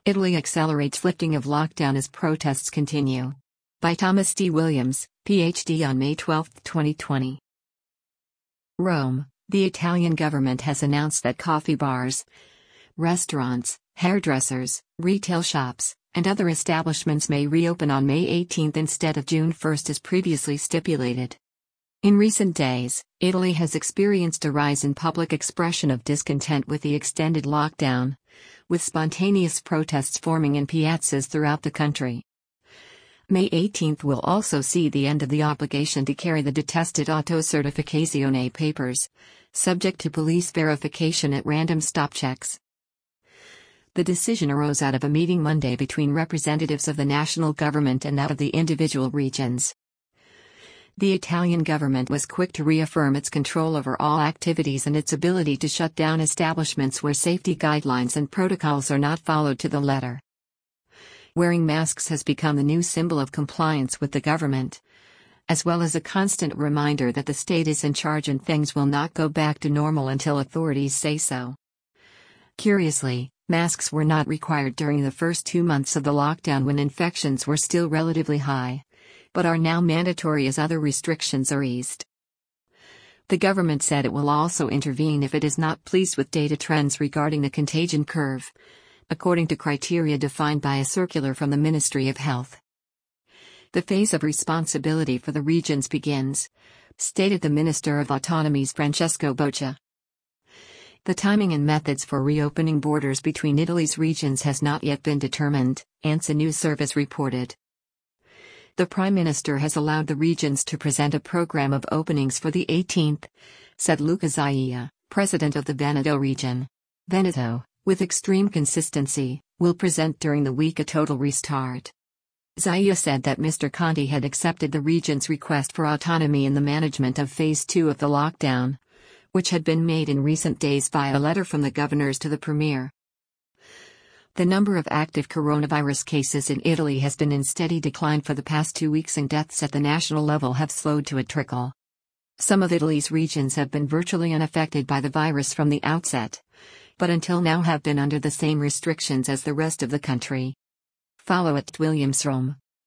Italy accelerates lifting of lockdown as protests continue. By Thomas D. Williams, Ph.D. on May 12, 2020. Rome, the Italian government has announced that coffee bars, restaurants, hairdressers, retail shops, and other establishments may reopen on May 18 instead of June 1 as previously stipulated. In recent days, Italy has experienced a rise in public expression of discontent with the extended lockdown, with spontaneous protests forming in piazzas throughout the country. May 18 will also see the end of the obligation to carry the detested Autocertificazione papers, subject to police verification at random stop checks. The decision arose out of a meeting Monday between representatives of the national government and that of the individual regions. The Italian government was quick to reaffirm its control over all activities and its ability to shut down establishments where safety guidelines and protocols are not followed to the letter. Wearing masks has become the new symbol of compliance with the government, as well as a constant reminder that the state is in charge and things will not go back to normal until authorities say so. Curiously, masks were not required during the first 2 months of the lockdown when infections were still relatively high, but are now mandatory as other restrictions are eased. The government said it will also intervene if it is not pleased with data trends regarding the contagion curve, according to criteria defined by a circular from the Ministry of Health. The phase of responsibility for the regions begins, stated the Minister of Autonomies Francesco Boccia. The timing and methods for reopening borders between Italy's regions has not yet been determined, ANSA News Service reported. The Prime Minister has allowed the regions to present a program of openings for the 18th, said Luca Zaia, president of the Veneto region. Veneto, with extreme consistency, will present during the week a total restart. Zaia said that Mr. Conte had accepted the region's request for autonomy in the management of Phase 2 of the lockdown, which had been made in recent days via a letter from the governors to the Premier. The number of active coronavirus cases in Italy has been in steady decline for the past 2 weeks and deaths at the national level have slowed to a trickle. Some of Italy's regions have been virtually unaffected by the virus from the outset, but until now have been under the same restrictions as the rest of the country. Follow @WilliamsRome.